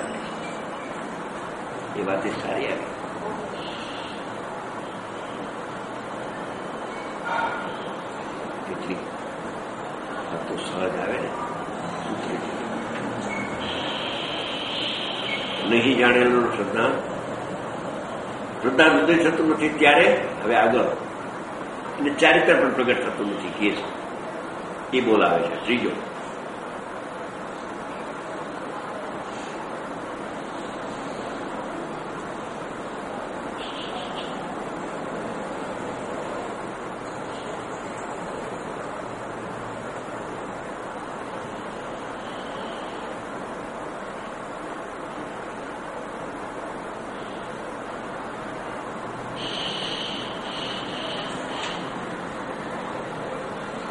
એ વાત સારી આવી. કેટલી તો સહજ આવે ને. નહીં જાણેલું શ્રદ્ધા શ્રદ્ધા હૃદય થતું નથી. ત્યારે હવે આગળ અને ચારિત્ર પણ પ્રગટ થતું નથી કે છે એ બોલાવે છે. ત્રીજો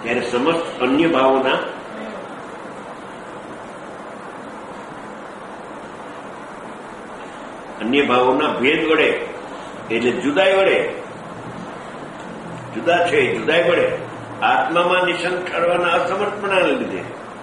ત્યારે સમસ્ત અન્ય ભાવોના અન્ય ભાવોના ભેદ વડે એટલે જુદાઈ વડે જુદા છે જુદાઈ વડે આત્મામાં નિશંક ઠરવાના અસમર્થપણાને લીધે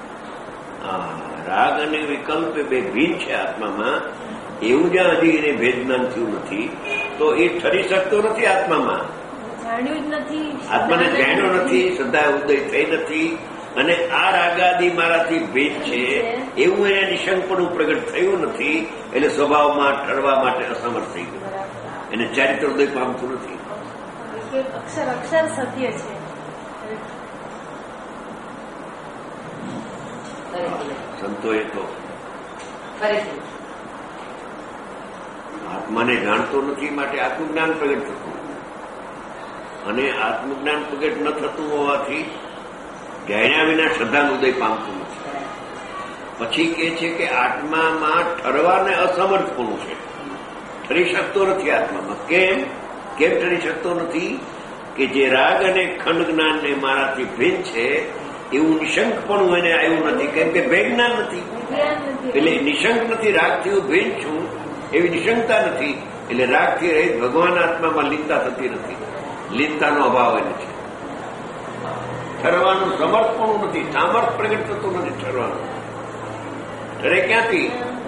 રાગ અને વિકલ્પ બે ભીન છે આત્મામાં, એવું જ્યાં હજી એને ભેદ જ્ઞાન થયું નથી તો એ ઠરી શકતો નથી આત્મામાં. જાણ્યું જ નથી, આત્માને જાણ્યો નથી, શ્રદ્ધા ઉદય થઈ નથી, અને આ રાગાદી મારાથી ભેદ છે એવું એને નિશંકપણું પ્રગટ થયું નથી, એટલે સ્વભાવમાં ઠરવા માટે અસમર્થ થઈ ગયું, એને ચારિત્ર ઉદય પામતું નથી. અક્ષર અક્ષર સત્ય છે. સંતોએ તો આત્માને જાણતો નથી માટે આત્મજ્ઞાન પ્રગટ થતું, અને આત્મજ્ઞાન પ્રગટ ન થતું હોવાથી જાણ્યા વિના શ્રદ્ધાનો ઉદય પામતું નથી. પછી કે છે કે આત્મામાં ઠરવાને અસમર્થપણું છે, ઠરી શકતો નથી આત્મામાં. કેમ કેમ ઠરી શકતો નથી? કે જે રાગ અને ખંડ જ્ઞાનને મારાથી ભિન્ન છે એવું નિશંકપણું એને આવ્યું નથી, કેમ કે બે જ્ઞાન નથી. એટલે નિશંક નથી, રાગથી હું ભિન્ન છું એવી નિશંકતા નથી, એટલે રાગથી રહિત ભગવાન આત્મામાં લીનતા થતી નથી, લીનતાનો અભાવ એને છે. ઠરવાનું સમર્થપણું નથી, સામર્થ પ્રગટ થતું નથી ઠરવાનું. ઠરે ક્યાંથી?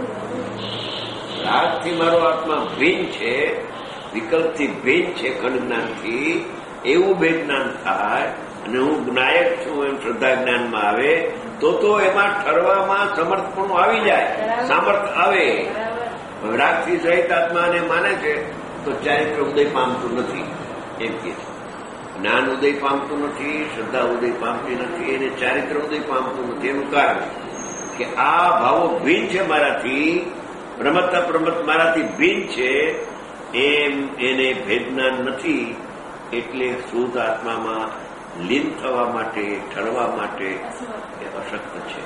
રાગથી મારો આત્મા ભિન્ન છે, વિકલ્પથી ભિન્ન છે, ખંડ જ્ઞાનથી, એવું બે જ્ઞાન થાય અને હું જ્ઞાયક છું એમ શ્રદ્ધા જ્ઞાનમાં આવે તો તો એમાં ઠરવામાં સમર્થપણું આવી જાય, સામર્થ આવે. રાગથી સહિત આત્માને માને છે તો ચારિત્ર ઉદય પામતું નથી એમ કે છે. જ્ઞાન ઉદય પામતું નથી, શ્રદ્ધા ઉદય પામતી નથી, એને ચારિત્ર ઉદય પામતું નથી. એનું કારણ કે આ ભાવો ભિન્ન છે મારાથી, પ્રમત્તા પ્રમત મારાથી ભિન્ન છે એમ એને ભેદજ્ઞાન નથી, એટલે શુદ્ધ આત્મામાં લીન થવા માટે, ઠરવા માટે એ અશક્ત છે.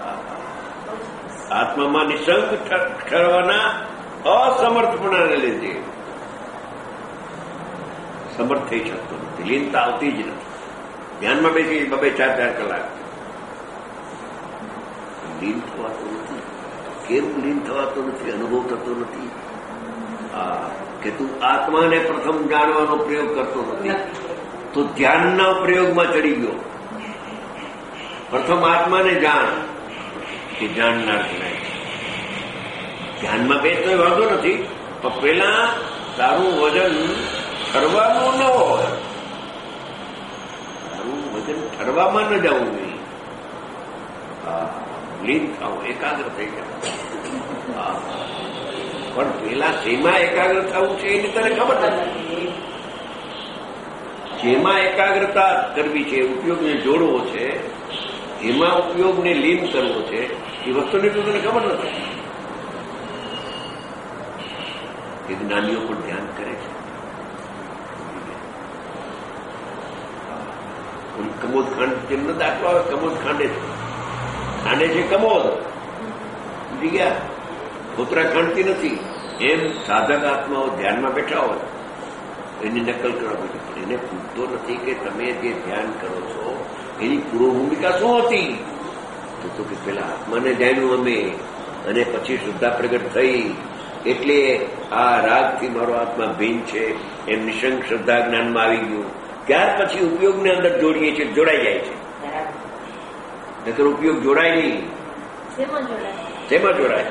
આત્મામાં નિશંક ઠરવાના અસમર્થપણાને લીધે સમર્થ થઈ શકતો નથી, લીનતા આવતી જ નથી. ધ્યાનમાં બેસી બબે ચાર ચાર કલાક લીન થવાતો નથી. કેમ લીન થવાતો નથી? અનુભવ થતો નથી. કે તું આત્માને પ્રથમ જાણવાનો પ્રયોગ કરતો નથી, તો ધ્યાનના પ્રયોગમાં ચડી ગયો. પ્રથમ આત્માને જાણ કે જાણનાર જણાય. ધ્યાનમાં બે તો વાંધો નથી, પણ પેલા તારું વજન ઠરવાનું ન હોય, તારું વજન ઠરવામાં ન જવું જોઈએ. લીન થાવ, એકાગ્ર થઈ જાવ. પણ પેલા જેમાં એકાગ્ર થવું છે એની તને ખબર નથી. જેમાં એકાગ્રતા કરવી છે, ઉપયોગને જોડવો છે, જેમાં ઉપયોગને લીન કરવો છે, એ વસ્તુની તો તને ખબર નથી. એ જ્ઞાનીઓ પણ ધ્યાન કરે છે. કમોદ ખાંડ જેમનો દાખલો આવે, કમોદ ખાંડે છે, ખાંડે છે કમોદ સમજી ગયા, ઉત્તરા ખાંડતી નથી. એમ સાધક આત્માઓ ધ્યાનમાં બેઠા હોય એની નકલ કરવા પડે, પણ એને પૂછતો નથી કે તમે જે ધ્યાન કરો છો એની પૂર્વ ભૂમિકા શું હતી. તો કે પેલા આત્માને જાણ્યું અમે, અને પછી શ્રદ્ધા પ્રગટ થઈ, એટલે આ રાગથી મારો આત્મા ભિન્ન છે એમ નિશંક શ્રદ્ધા જ્ઞાનમાં આવી ગયું. ત્યાર પછી ઉપયોગને અંદર જોડીએ છીએ, જોડાઈ જાય છે. નકર ઉપયોગ જોડાય નહીં. શેમાં જોડાય?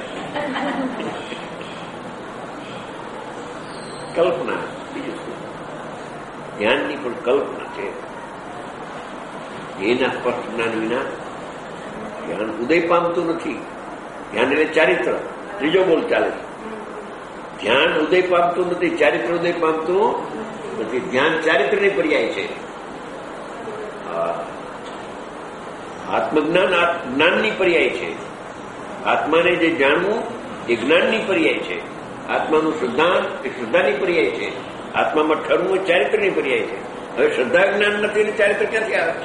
કલ્પના, બીજું શું? ધ્યાનની પણ કલ્પના છે. એના સ્પષ્ટ જ્ઞાન વિના ધ્યાન ઉદય પામતું નથી. ધ્યાન એટલે ચારિત્ર, ત્રીજો બોલ ચાલે છે. ધ્યાન ઉદય પામતું નથી, ચારિત્ર ઉદય પામતું નથી. ધ્યાન ચારિત્રની પર્યાય છે. આત્મજ્ઞાન જ્ઞાનની પર્યાય છે. આત્માને જે જાણવું એ જ્ઞાનની પર્યાય છે. આત્માનું શ્રદ્ધાન એ શ્રદ્ધાની પર્યાય છે. આત્મામાં ઠરવું એ ચારિત્રની પર્યાય છે. હવે શ્રદ્ધા જ્ઞાન નથી એટલે ચારિત્ર ક્યાંથી આવે?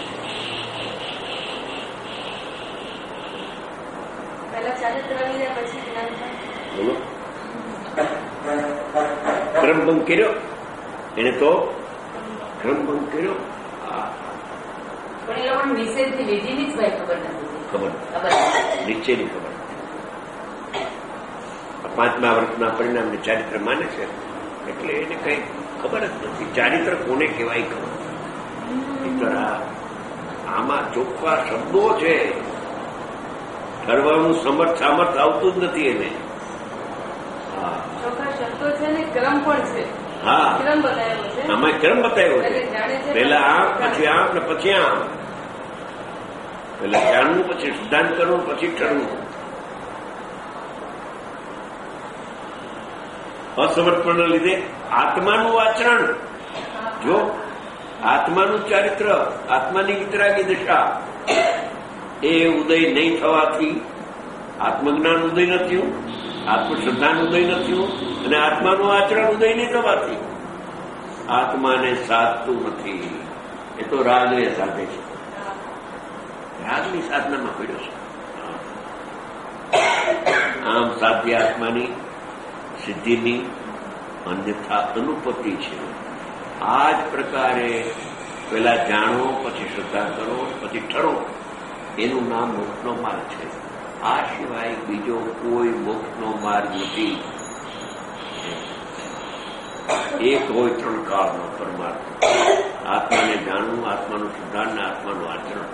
બોલો, ક્રમભંગ કર્યો એને, તો ક્રમભંગ કર્યો. પણ એ લોકો નિષેધની વિધિની જ ભાઈ ખબર નથી. ખબર નિશ્ચયની ખબર પાંચમા વર્ષના પરિણામને ચારિત્ર માને છે એટલે એને કઈ ખબર જ નથી. ચારિત્ર કોને કહેવાય ખબર મિત્ર. આમાં ચોખ્ખા શબ્દો છે, ઠરવાનું સમર્થ સામર્થ આવતું જ નથી એને. ચોખ્ખા શબ્દો છે ને ક્રમ પણ છે. હા, ક્રમ બતાવ્યો છે. આમાં ક્રમ બતાવ્યો છે. પેલા આમ પછી આમ ને પછી આમ. પેલા જાણવું, પછી સિદ્ધાંત કરવું, પછી ઠરવું. અસમર્પણને લીધે આત્માનું આચરણ, જો આત્માનું ચારિત્ર, આત્માની વિતરાગી દશા એ ઉદય નહીં થવાથી આત્મજ્ઞાન ઉદય ન થયું, આત્મશ્રદ્ધાનું ઉદય ન થયું, અને આત્માનું આચરણ ઉદય નહીં થવાથી આત્માને સાધતું નથી. એ તો રાગને સાધે છે, રાગની સાધનામાં પડ્યો છે. આમ સાધ્ય આત્માની સિદ્ધિની અન્યથા અનુપતિ છે. આ જ પ્રકારે પેલા જાણો, પછી શ્રદ્ધા કરો, પછી ઠરો, એનું નામ મોક્ષનો માર્ગ છે. આ સિવાય બીજો કોઈ મોક્ષનો માર્ગ નથી. એક હોય ત્રણ કાળનો પરમાર્થ. આત્માને જાણવું, આત્માનું સિદ્ધાંત ને આત્માનું આચરણ.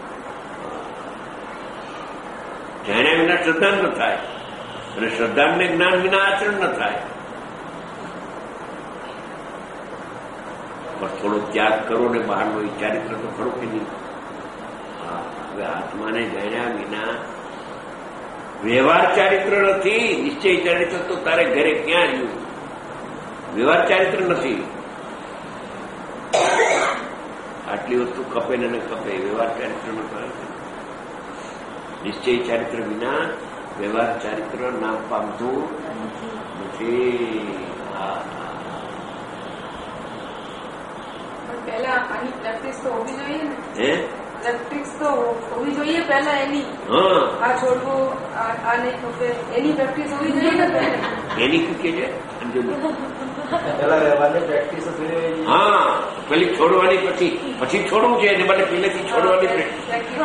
જાણ્યા વિના શ્રદ્ધાન ન થાય, અને શ્રદ્ધાને જ્ઞાન વિના આચરણ ન થાય. પણ થોડો ત્યાગ કરો ને બહારનો એ ચારિત્ર તો ખરો કે નહીં. હા, હવે આત્માને જાણ્યા વિના વ્યવહાર ચારિત્ર નથી. નિશ્ચય ચારિત્ર તો તારે ઘરે ક્યાં રહ્યું? વ્યવહાર ચારિત્ર નથી. આટલી વસ્તુ ખપે ને ખપે, વ્યવહાર ચારિત્ર ન કરે. નિશ્ચય ચારિત્ર વિના વ્યવહાર ચારિત્ર નામ પામતું નથી. પહેલા આની પ્રેક્ટિસ તો હોવી જોઈએ ને. હે પ્રેક્ટિસ તો હોવી જોઈએ પહેલા એની. હા, આ છોડવું, આને એની પ્રેક્ટિસ હોવી જોઈએ ને પહેલા. એની શું કે છે? પેલા વ્યવહારની પ્રેક્ટિસ. હા, પેલી છોડવાની, પછી પછી છોડવું છે એને માટે પહેલેથી છોડવાની પ્રેક્ટિસ.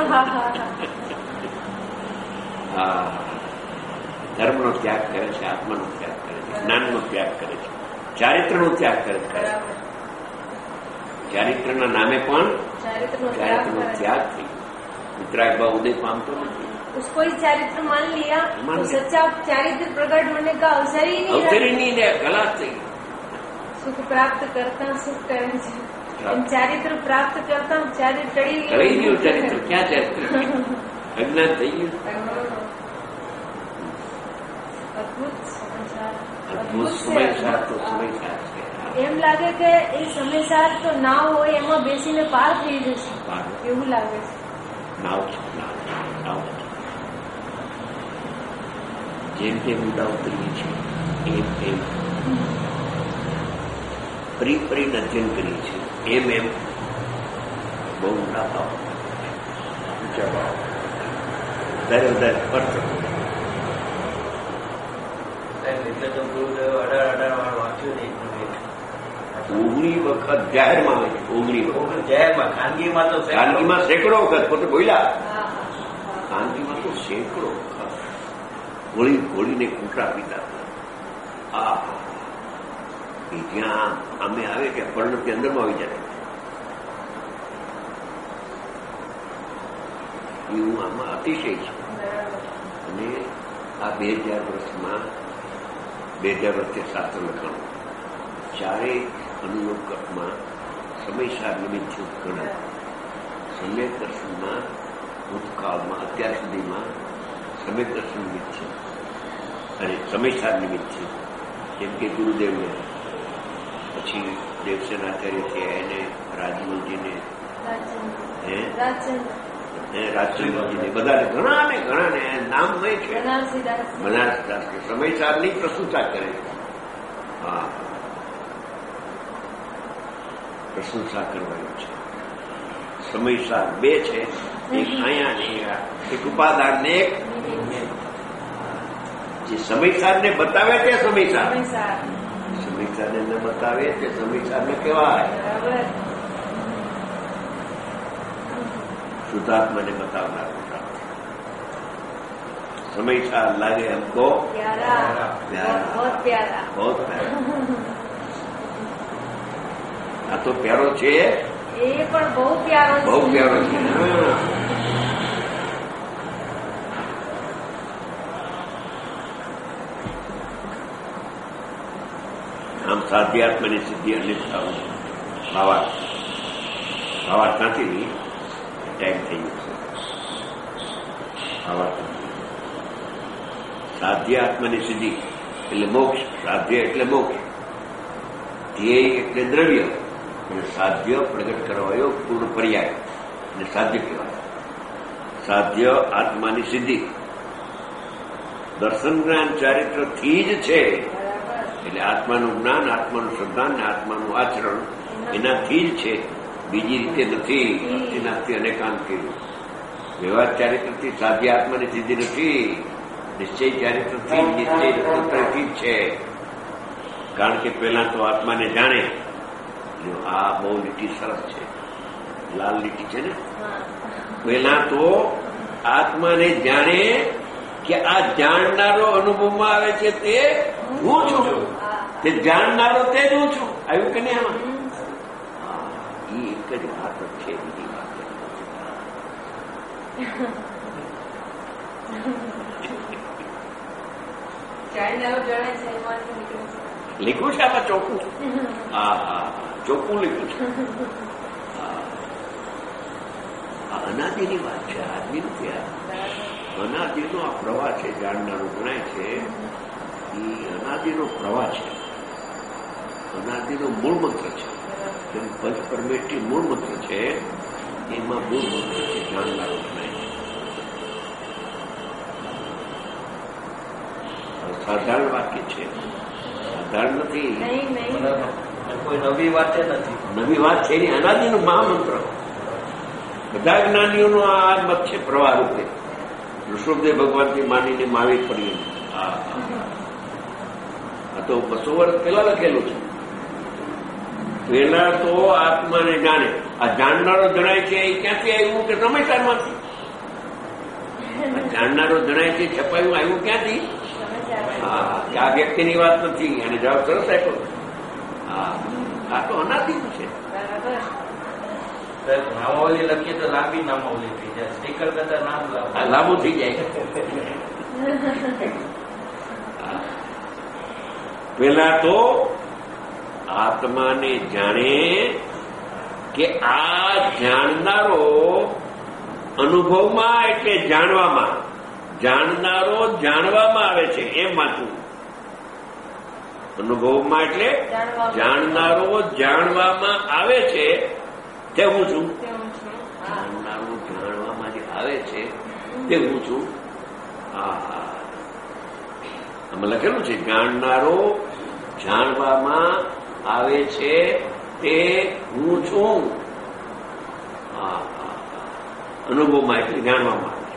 હા, ધર્મનો ત્યાગ કરે છે, આત્માનો ત્યાગ કરે છે, જ્ઞાનનો ત્યાગ કરે છે, ચારિત્રનો ત્યાગ કરે છે. ચારિત્રના નામે પણ ચારિત્રનો ત્યાગ થઈ વિતરાગ ભાવ ઉદય પામતો નથી. उसको ही चारित्र मान लिया तो सच्चा चारित्र प्रकट होने का अवसर ही नहीं अवसर ही नहीं रहा. गलत થઈ. सुख प्राप्त करता सुख करे છે. ચારિત્ર પ્રાપ્ત કરતા ચારિત્ર ટળી ટળી ગયું. ચારિત્ર ક્યાં? ચારિત્ર અજ્ઞાન થઈ ગયું. અદભુત સમાચાર. અદભુત સમયસાર તો સમયસાર છે. એમ લાગે કે એ સમયસાર તો નાવ હોય એમાં બેસીને પાર થઈ જશે એવું લાગે છે. નાવ છે, નાવ જેમ જેમ ઊંડા ઉતરીએ છીએ એમ એમ ફરી ફરીને અધ્યયન કરીએ છીએ એમ એમ બહુ ઊંડા ભાવ, ઊંચા ભાવ વધારે વધારે સ્પષ્ટ. એટલે તો ગુરુદેવ અઢાર અઢાર વાર વાંચ્યું નહીં. ઓગણી વખત જાહેરમાં હોય છે. ઓગણી વખત જાહેરમાં. ખાનગીમાં તો ખાનગીમાં સેંકડો વખત પોતે બોલ્યા. ખાનગીમાં તો સેંકડો વખત ગોળી ગોળીને કૂટરા પીતા હતા. આ એ જ્યાં અમે આવે કે પરિણતિ અંદરમાં આવી જાય એવું આમાં અતિશય છે. અને આ બે હજાર વર્ષમાં બે હજાર વર્ષે શાસ્ત્ર લખાણું ચારેય અનુલોક કપમાં સમયસાર નિમિત્ત ગણાય. સમ્યક દર્શનમાં ભૂતકાળમાં અત્યાર સુધીમાં સમ્યક દર્શન નિમિત્ત છે અને સમયસાર નિમિત્ત છે. જેમ કે ગુરુદેવને, પછી દેવસેન આચાર્ય છે એને, રાજમલજીને, હે રાજચંદ્રજીને, બધા ઘણા ને ઘણા ને નામ હોય છે. બનારસ દાસ સમયસારની પ્રસ્તુતા કરે છે. હા, પ્રશંસા કરવાની છે. સમયસાર બે છે, એક અહીંયા ને એક ઉપાદાન ને એક જે સમયસારને બતાવે તે સમયસાર, સમયસારને ન બતાવે તે સમયસારને કહેવાય. શુદ્ધાત્માને બતાવનારો શાસ્ત્ર. સમય સાર લાગે હમકો प्यारा बहुत प्यारा બહુ પ્યારો. આ તો પ્યારો છે, એ પણ બહુ પ્યારો બહુ પ્યારો છે. હા. આમ સાધ્યાત્માની સિદ્ધિ અનિત થવું ભાવા ભાવા ક્યાંથી નહીં ટાઈમ થઈ ગયો છે. ભાવા સાધ્ય આત્માની સિદ્ધિ એટલે મોક્ષ. સાધ્ય એટલે મોક્ષ, ધ્યેય એટલે દ્રવ્ય, અને સાધ્ય પ્રગટ કરવાયો પૂર્ણ પર્યાય અને સાધ્ય કહેવાય. સાધ્ય આત્માની સિદ્ધિ દર્શન જ્ઞાન ચારિત્રથી જ છે. એટલે આત્માનું જ્ઞાન, આત્માનું શ્રદ્ધા અને આત્માનું આચરણ એનાથી જ છે, બીજી રીતે નથી. ભક્તિનાથથી અનેકાંત કર્યું. વ્યવહાર ચારિત્રથી સાધ્ય આત્માની સિદ્ધિ નથી. નિશ્ચય ચારિત્રથી નિશ્ચય તંત્રથી જ છે. કારણ કે પહેલા તો આત્માને જાણે. આ બહુ લીટી સરસ છે, લાલ લીટી છે ને. પહેલા તો આત્માને જાણે કે આ જાણનારો અનુભવમાં આવે છે તે હું છું, તે જાણનારો તે જ હું છું. આવ્યું કે નહીં આમાં? એ એક જ વાત છે, બીજી વાત લીખું છે આમાં ચોખ્ખું. હા હા ચોખ્ખું લીખું છે. આ અનાદિની વાત છે, આજની નથી. આ અનાદિનો આ પ્રવાહ છે, જાણનારો ગણાય છે. એ અનાદિનો પ્રવાહ છે, અનાદિનો મૂળ મંત્ર છે. જેમ પંચ પરમેષ્ઠી મૂળ મંત્ર છે, એમાં મૂળ મંત્ર છે જાણનારો ગણાય છે. સાધારણ વાક્ય છે, સાધારણ નથી. કોઈ નવી વાત નથી. નવી વાત છે એની અનાદિનું મહામંત્ર. બધા જ્ઞાનીઓનો આ મત છે પ્રવાહ રૂપે. ઋષભદેવ ભગવાનથી માનીને મહાવીર પડી. આ તો બસો વર્ષ પહેલા લખેલું છે. પહેલા તો આત્માને જાણે. આ જાણનારો જણાય છે એ ક્યાંથી આવ્યું કે સમયસારમાંથી. જાણનારો જણાય છે છપાયું આવ્યું ક્યાંથી? હા, આ વ્યક્તિની વાત નથી. અને જવાબ સરસ આપ્યો. હા, આ તો અનાદિનું છે. નામાવલી લખીએ તો લાંબી નામાવલી થઈ જાય. સ્ટીકર કરતા નામ લાંબુ થઈ જાય. પેલા તો આત્માને જાણે કે આ જાણનારો અનુભવમાં એટલે જાણવામાં, જાણનારો જાણવામાં આવે છે એમ માનવું. અનુભવમાં એટલે જાણનારો જાણવામાં આવે છે તે હું છું. જાણનારો જાણવામાં જે આવે છે તે હું છું. હા હા, આમાં લખેલું છે જાણનારો જાણવામાં આવે છે તે હું છું. હા હા, અનુભવમાં એટલે જાણવામાં આવે છે.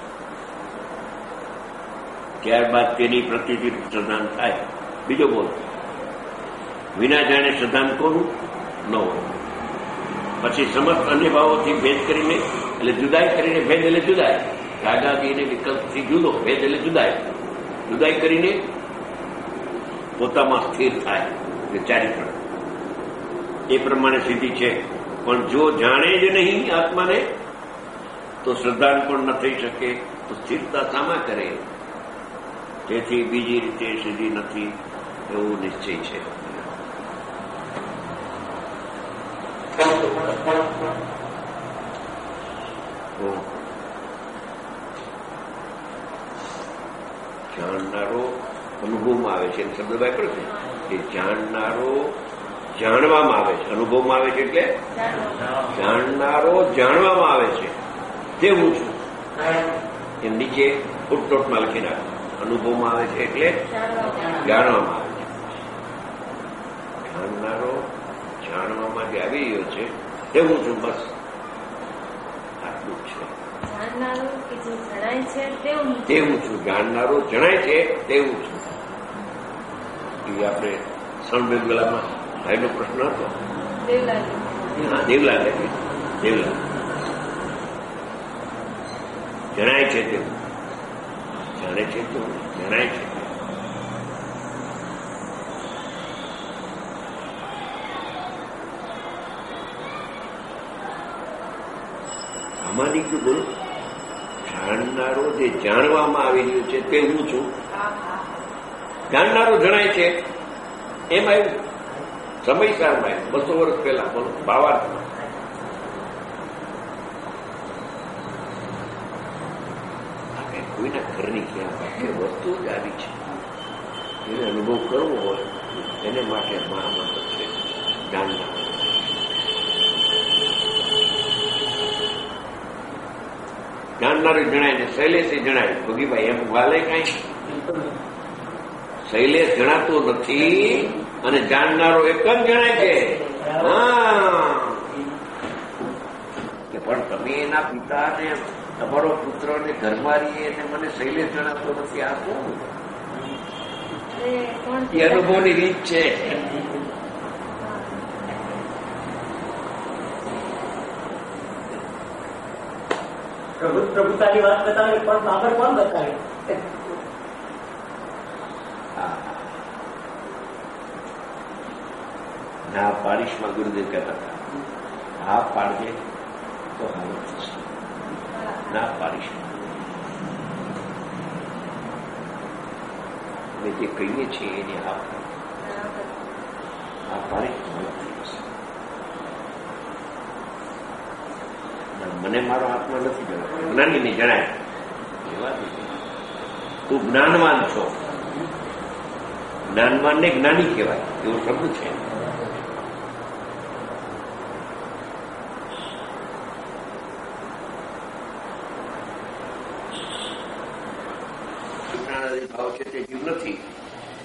ત્યારબાદ તેની પ્રતિથી શ્રદ્ધાન થાય. બીજો બોલ, વિના જાણે શ્રદ્ધાન કોનું ન હોય. પછી સમસ્ત અન્ય ભાવોથી ભેદ કરીને એટલે જુદાઈ કરીને, ભેદ એટલે જુદાઈ, રાગાદીને વિકલ્પથી જુદો, ભેદ એટલે જુદાઈ, જુદાઈ કરીને પોતામાં સ્થિર થાય કે ચારિત્ર. એ પ્રમાણે સિદ્ધિ છે. પણ જો જાણે જ નહીં આત્માને તો શ્રદ્ધાન પણ ન થઈ શકે. તો સ્થિરતા સામા કરે. તેથી બીજી રીતે સિદ્ધિ નથી એવું નિશ્ચય છે. જાણનારો અનુભવમાં આવે છે, શબ્દ વાપર્યો છે કે જાણનારો જાણવામાં આવે છે. અનુભવમાં આવે છે એટલે જાણનારો જાણવામાં આવે છે તે હું છું. એમ નીચે ફૂટનોટમાં લખી નાખો. અનુભવમાં આવે છે એટલે જાણવામાં આવે છે. જાણનારો જાણવામાં જે આવી રહ્યો છે તે હું છું. બસ આટલું જ છે. તે હું છું. જાણનારો જણાય છે તે હું છું. એ આપણે સણબેગલામાં ભાઈનો પ્રશ્ન હતો. હા, દેવલાલ દેવલાલ જણાય છે તેવું, જાણે છે તેવું, જણાય છે. આમાંની શું બોલો? જાણનારો જે જાણવામાં આવી રહ્યું છે તે હું છું. જાણનારો જણાય છે એમ આવ્યું સમયસારમાં આવ્યું બસો વર્ષ પહેલા. બોલો ભાવાર્થમાં કોઈના ઘરની ક્યાં વાક્ય વસ્તુ જ આવી છે એને અનુભવ કરવો હોય એને માટે મહામંત્ર છે જાણનાર. જાણનારું જણાય ને શૈલેષે જણાય. ભોગીભાઈ એમ વાલે કઈ શૈલેષ જણાતું નથી અને જાણનારો એક જ જણાય છે. હા કે પણ તમે એના પિતાને તમારો પુત્ર ને ઘરમાં રહીએ ને મને શૈલેષ જણાતો નથી. આ શું એ અનુભવની રીત છે. પ્રભુતાની વાત બતાવે પણ બાબર કોણ બતાવે? ના પાડીશમાં ગુરુદેવ કહેતા હતા હા પાડજે તો હાલ થશે, ના પાડીશ અમે જે કહીએ છીએ એની હા હા પાડીશ હાલ થઈ જશે. મને મારો આત્મા નથી જણાય, જ્ઞાનીને જણાય. તું જ્ઞાનવાન છો. જ્ઞાનવાનને જ્ઞાની કહેવાય એવો શબ્દ છે. ભાવ છે તે જીવ નથી.